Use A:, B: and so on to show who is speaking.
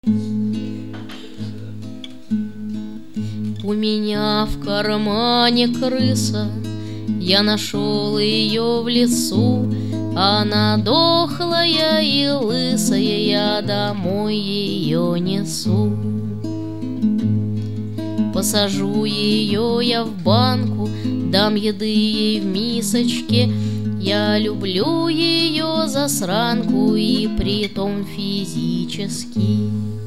A: У меня в кармане крыса, я нашел ее в лесу. Она дохлая и лысая, я домой ее несу. Посажу ее я в банку, дам еды ей в мисочке. Я люблю ее засранку, и притом физически.